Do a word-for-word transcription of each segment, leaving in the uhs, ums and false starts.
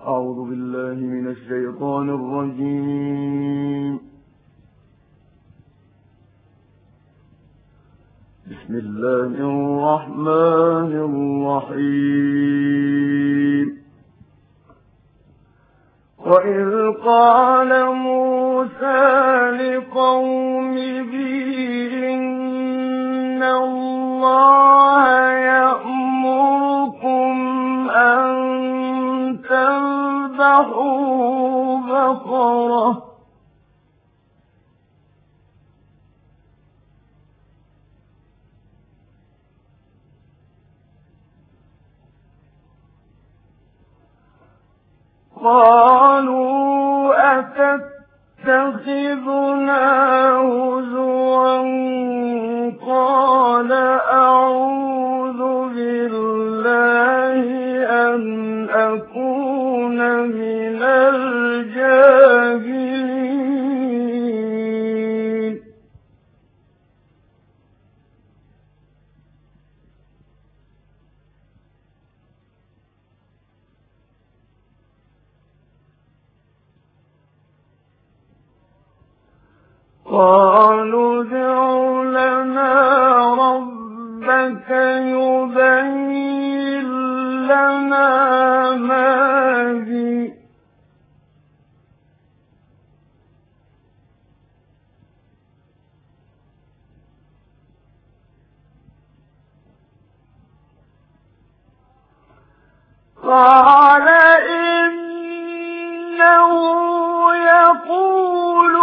أعوذ بالله من الشيطان الرجيم. بسم الله الرحمن الرحيم. وإذ قال موسى لقومه إن الله يأمركم أن تذبحوا بقرة قالوا أتتخذنا هزوا قال أعوذ بالله أن أكون من الجاهلين. قالوا ادع لنا ربك يبين لنا ما هي قال إنه يقول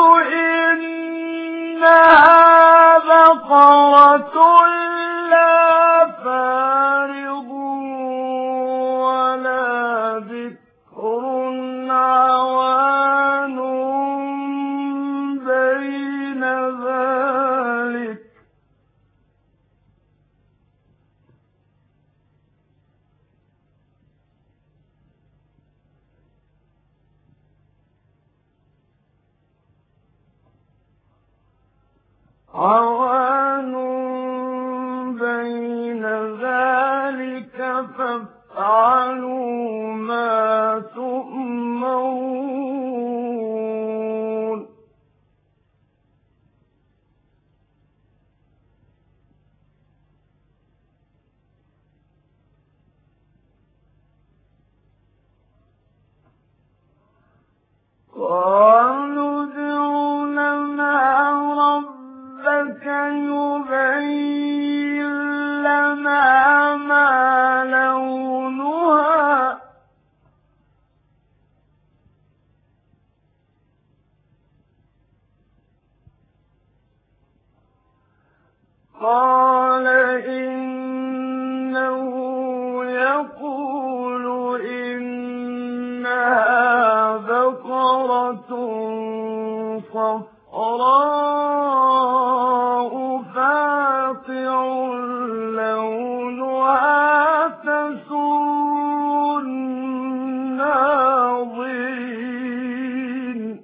إنها بقرة لا فارض ولا بكر عوان بين ذلك عوان بين ذلك فافعلوا ما تؤمرون. قالوا ادع لنا ربك يبين لنا ما لونها قال إنه يقول إنها بقرة صفراء فاقع لونها تسر الناظرين.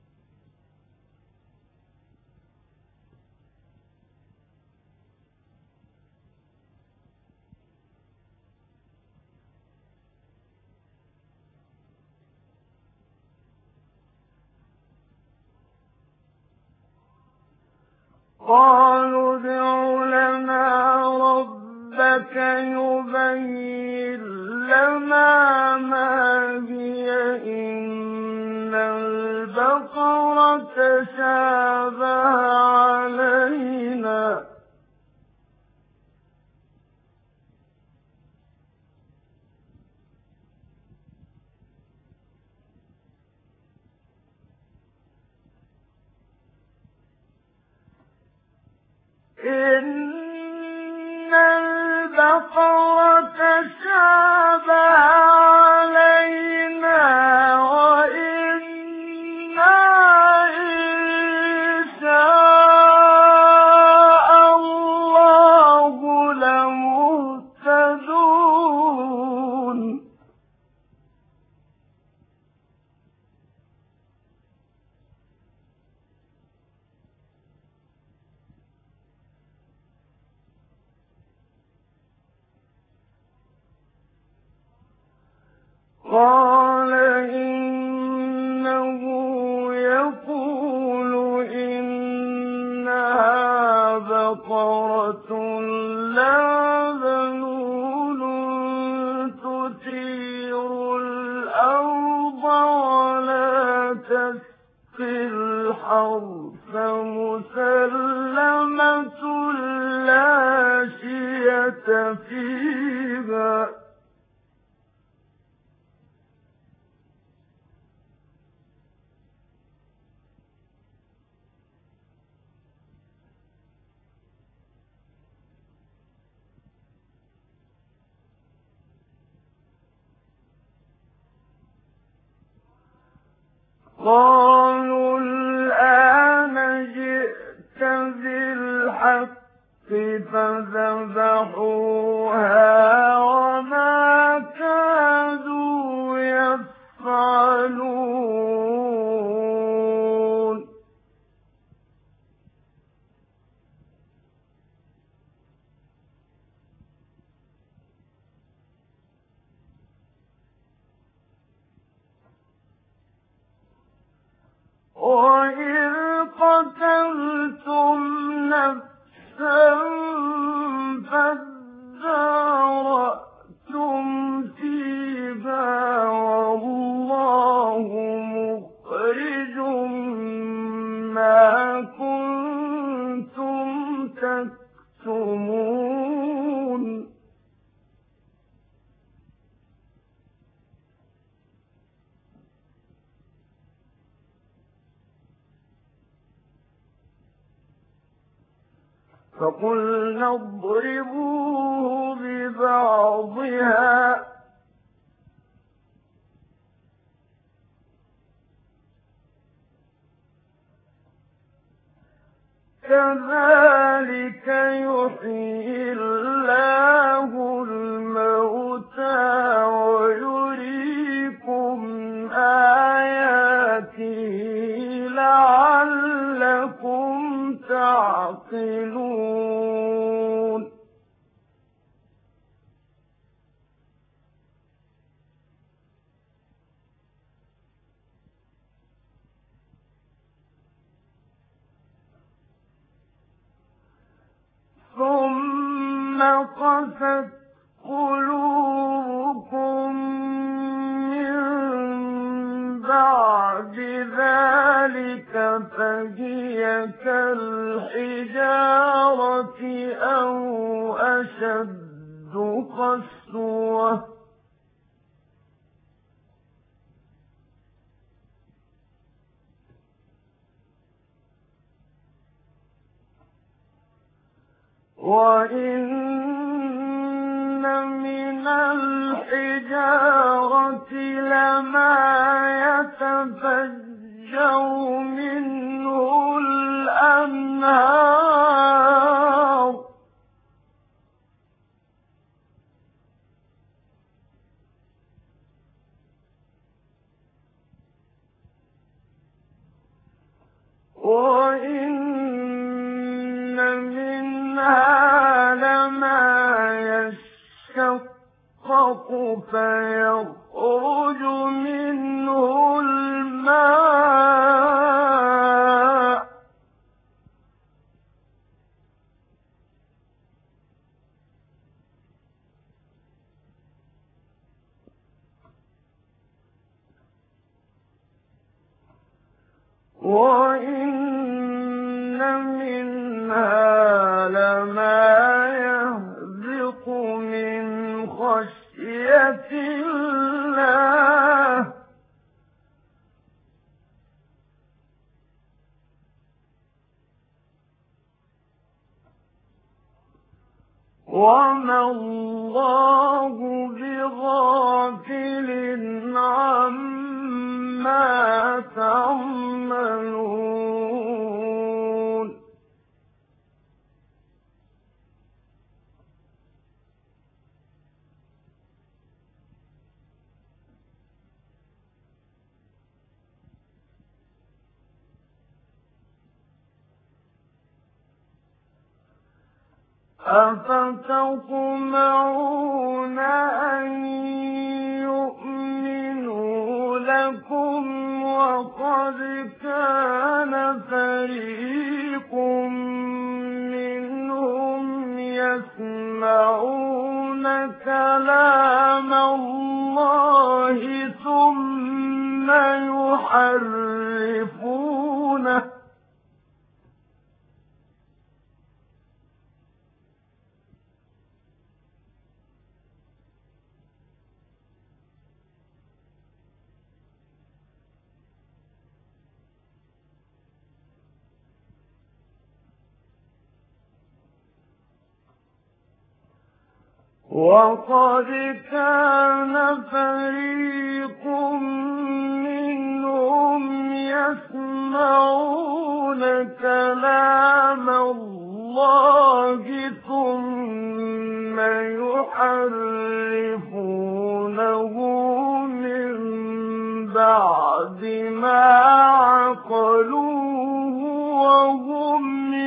قالوا ادع لنا ربك يبين لنا ما هي إن البقرة تشابه علينا إن البقرة تشابه علينا وإنا إن شاء الله لمهتدون. قال تسقي الحرث مسلمة لا شية فيها قالوا الآن جئت بالحق فذبحوها وما كادوا يفعلون وإذ قتلتم نفسا فادارأتم فيها والله مخرج ما كنتم تكتمون فقلنا اضربوه ببعضها كذلك يحيي الله الموتى ويريكم آياته لعلكم تعقلون ثم قست قلوبكم من بعد ذلك فهي كالحجارة أو أشد قسوة وإن من الحجارة لما يتفجر منه الأنهار وإن منها لما يشقق فيخرج منه الماء وإن منها لما يهبط من خشية الله وما الله بغافل عما تعملون أفتطمعون أن يؤمنوا لكم وقد كان فريق منهم يسمعون كلام الله ثم يحرفونه يحرفونه وقد كان فريق منهم يسمعون كلام الله ثم يحرفونه من بعد ما عقلوه وهم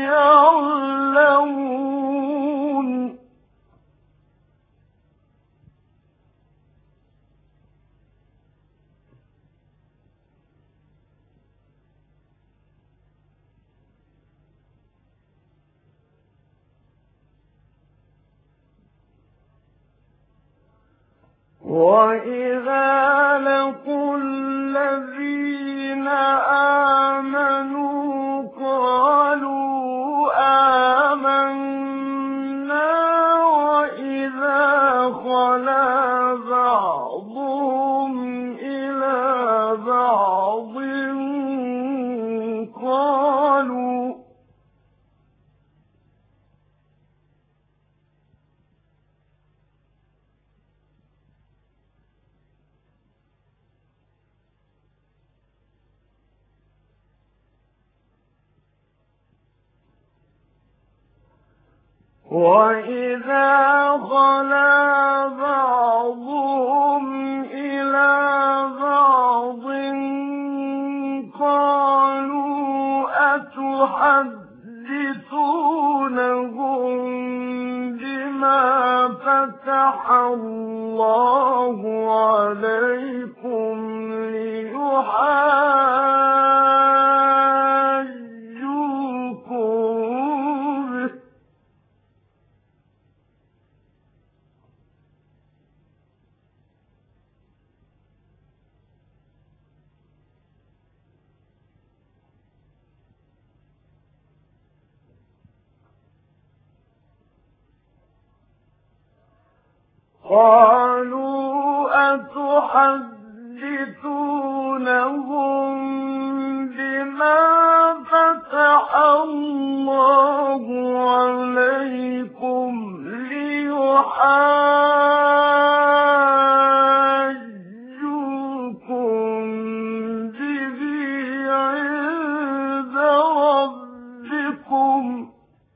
يعلمون وَإِذَا لَقُوا الَّذِينَ آمَنُوا قَالُوا آمَنَّا وَإِذَا خَلَا بَعْضُهُمْ إِلَىٰ بَعْضٍ قَالُوا وَإِذَا خَلَا بَعْضُهُمْ إِلَىٰ بَعْضٍ قَالُوا أَتُحَدِّثُونَهُم بِمَا فَتَحَ اللَّهُ عَلَيْكُمْ لِيُحَاجُّوكُم بِهِ ۚ قَالُوا أَتُحَدِّثُونَهُم بِمَا فَتَحَ اللَّهُ عَلَيْكُمْ لِيُحَاجُّوكُم بِهِ عِندَ رَبِّكُمْ ۚ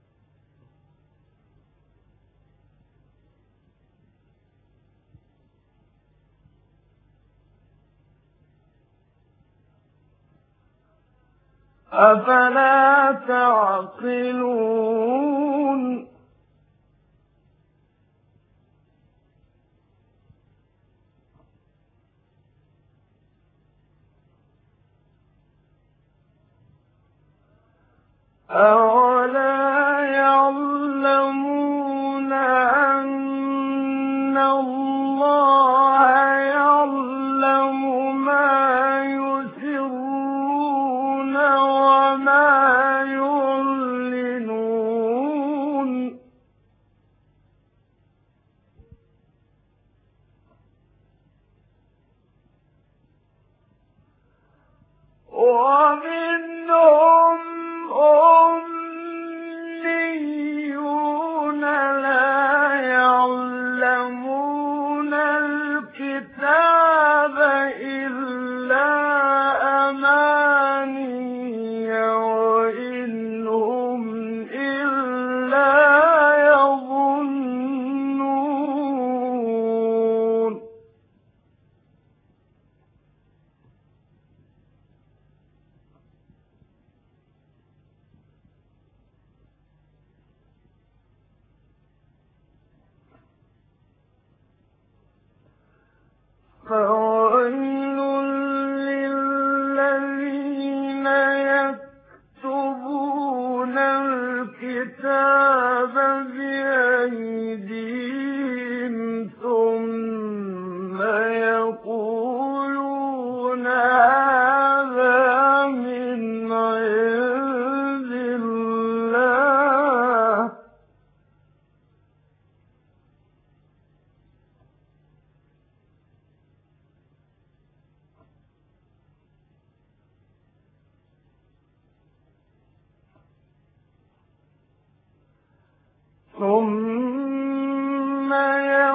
أَفَلَا تَعْقِلُونَ أَوَلَا يَعْلَمُونَ أَنَّ اللَّهَ يَعْلَمُ مَا يُسِرُّونَ وَمَا يُعْلِنُونَ وَمِنْهُمْ أُمَّةٌ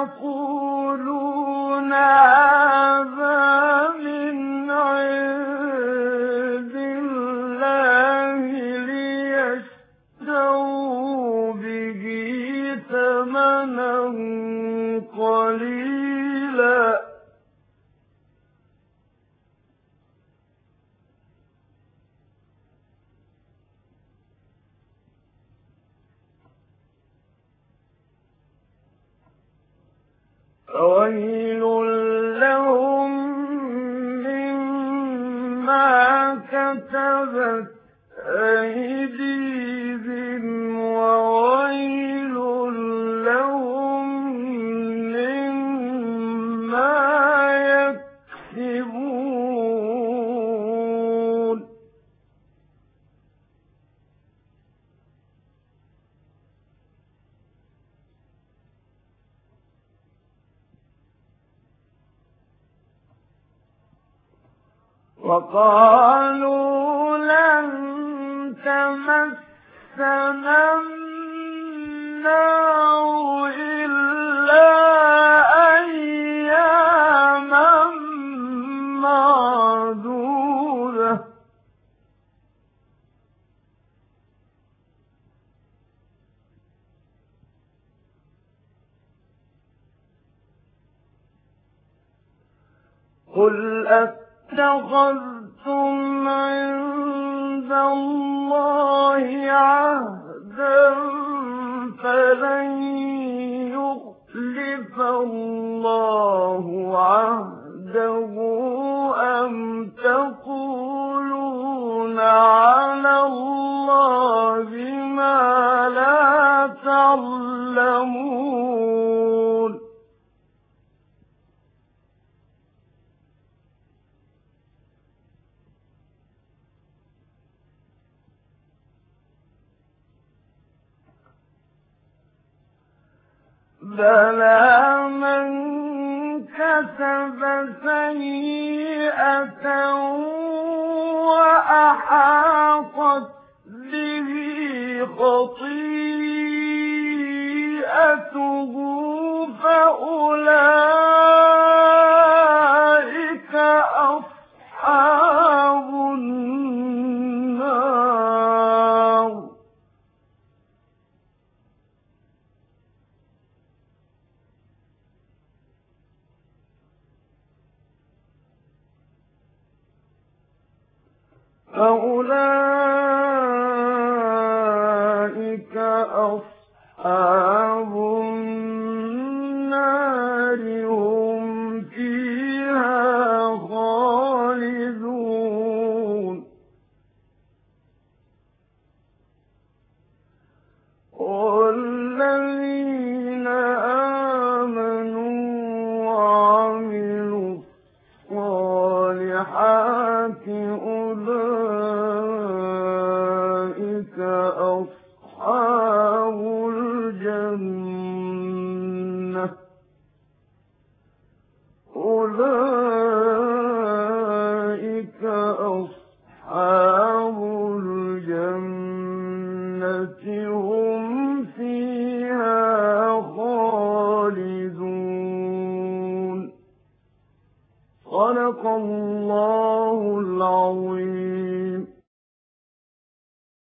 يقولون هذا من عند الله ليشتروا به ثمنا قليلا فويل لهم مما كتبت أيديهم وويل لهم مما يكسبون وقالوا لن تمسنا النار إلا أياما معدودة قل اتخذتم عند الله عهدا فلن يخلف الله عهده أم تقولون على الله ما لا تعلمون بلى من كسب سيئة وأحاطت به خطيئته فأولئك أصحاب النار فأولئك أصحاب النار هم فيها خالدون والذين آمنوا وعملوا الصالحات أولئك أصحاب الجنة أولئك أصحاب الجنة هم فيها خالدون صدق الله العظيم